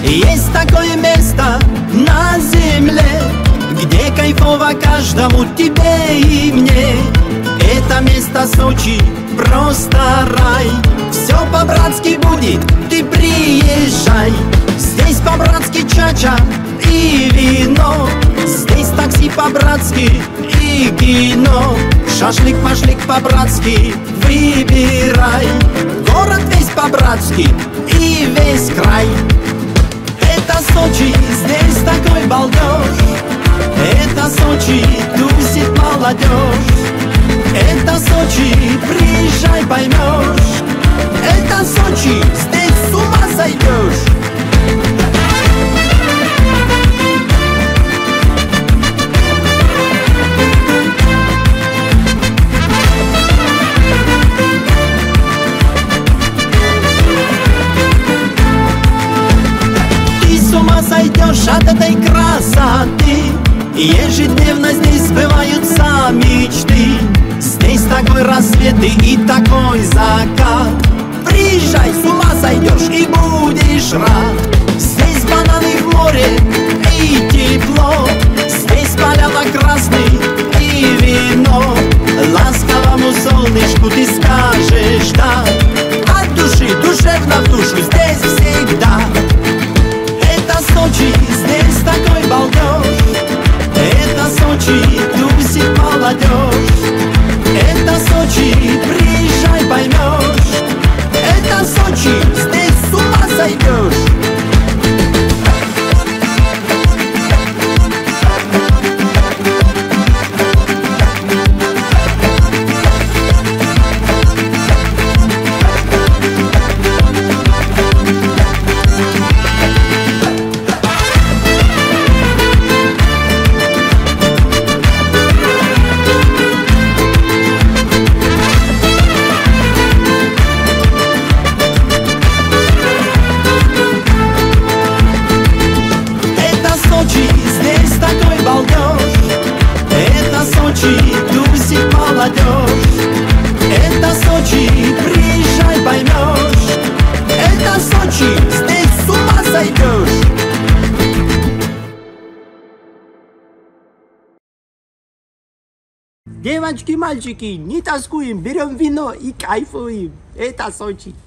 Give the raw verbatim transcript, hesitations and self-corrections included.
Есть такое место на земле, где кайфово каждому, тебе и мне. Это место Сочи, просто рай. Все по-братски будет, ты приезжай. Здесь по-братски чача и вино, здесь такси по-братски и кино. Шашлык, машлык по-братски, выбирай. Город весь по-братски и весь край. Это Сочи, здесь такой балдеж. Это Сочи, тусит молодежь. Это Сочи, приезжай, поймешь. Это Сочи, здесь с ума сойдешь. Ты с ума сойдешь от этой красоты. Ежедневно здесь сбываются мечты. Здесь такой рассвет и такой закат. Приезжай, с ума сойдешь и будешь рад. Здесь бананы в море и тепло. Здесь поляна красный и вино. Ласковому солнышку ты скажешь да. От души, душевно в душу, здесь всегда. Это Сочи, здесь такой балдеж. Это Сочи, тусит молодежь. Это Сочи, приезжай, поймешь. Это Сочи, здесь с ума сойдешь. Это Сочи, приезжай, поймешь. Это Сочи, здесь с ума сойдешь. Девочки, мальчики, не тоскуем, берем вино и кайфуем. Это Сочи.